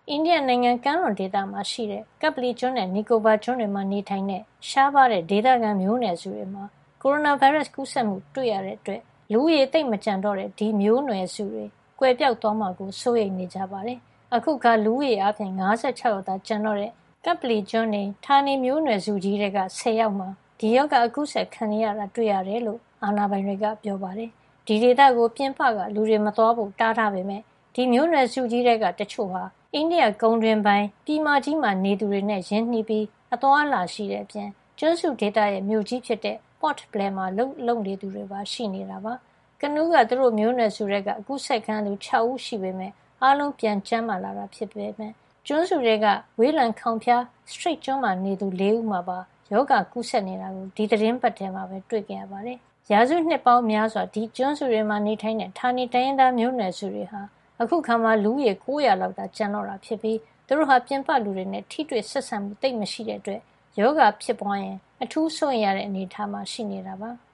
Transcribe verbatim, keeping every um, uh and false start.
အိန္ဒိယနိုင်ငံကမ်းလွန်ဒေသမှာရှိတဲ့ကပ်ပလီကျွန်းနဲ့နီကိုဘာကျွန်းတွေမှာနေထိုင်တဲ့ရှားပါးတဲ့ဒေသခံမျိုးနွယ်စုတွေမှာကိုရိုနာဗိုင်းရပ်စ်ကူးစက်မှုတွေ့ရတဲ့အတွက်လူဦးရေသိပ်မကျန်တော့တဲ့ဒီမျိုးနွယ်စုတွေကွယ်ပြောက်သွားမှာကိုစိုးရိမ်နေကြပါတယ်။အခုခါလူဦးရေအပြင်၅၆ယောက်သာကျန်တော့တဲ့ကပ်ပလီကျွန်းနေဌာနေမျိုးနွယ်စုကြီးတွေကဆယ်ယောက်မှာဒီရောဂါအကူးစက်ခံရတာတွေ့ရတယ်လို့အာဏာပိုင်တွေကပြောပါတယ်။ဒီဒေသကိုပြင်ပကလူတွေမသွားဖို့တားထားပေမဲ့ဒီမျိုးနွယ်စုကြီးတွေကတချို့ဟာအိန္ဒိယကုန်းတွင်ပိုင်းပြည်မကြီးမှာနေသူတွေနဲ့ရင်းနှီးပြီးအသွားအလာရှိတဲ့အပြင်ကျွန်းစုဒေသရဲ့မြို့ကြီးဖြစ်တဲ့ Port Blair မှာလုံလုံနေသူတွေပါရှိနေတာပါ။ကနူးကသူတို့မျိုးနွယ်စုတွေကအကူးဆက်ခံသူ၆ဦးရှိပေမဲ့အားလုံးပြန်ကျန်းမာလာတာဖြစ်ပေမဲ့ကျွန်းစုတွေကဝေးလံခေါင်ဖျား Strait ကျွန်းမှာနေသူ၄ဦးမှာပါယောဂကူးစက်နေတာကိုဒီသတင်းပတ်ထဲမှာပဲတွေ့ကြရပါတယ်။ရာစုနှစ်ပေါင်းများစွာဒီကျွန်းစုတွေမှာနေထိုင်တဲ့ဌာနေတိုင်းရင်းသားမျိုးနွယ်စုတွေဟာအခုခါမှာလူဦးရေ၉၀၀လောက်သာကျန်တော့တာဖြစ်ပြီးသူတို့ဟာပြင်ပလူတွေနဲ့ထိတွေ့ဆက်ဆံမှုသိပ်မရှိတဲ့အတွက်ယောဂဖြစ်ပွားရင်အထူးစိုးရိမ်ရတဲ့အနေအထားမှာရှိနေတာပါ။